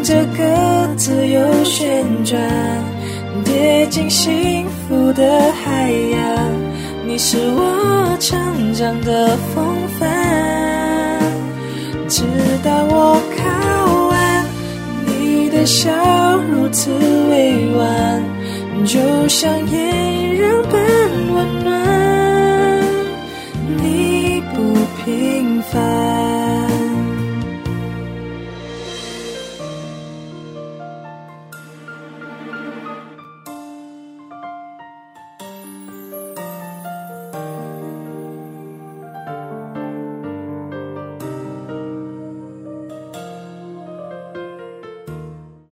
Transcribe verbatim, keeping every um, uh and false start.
这个自由旋转，跌进幸福的海洋。你是我成长的风帆，直到我靠岸。你的笑如此委婉，就像炎热般温暖。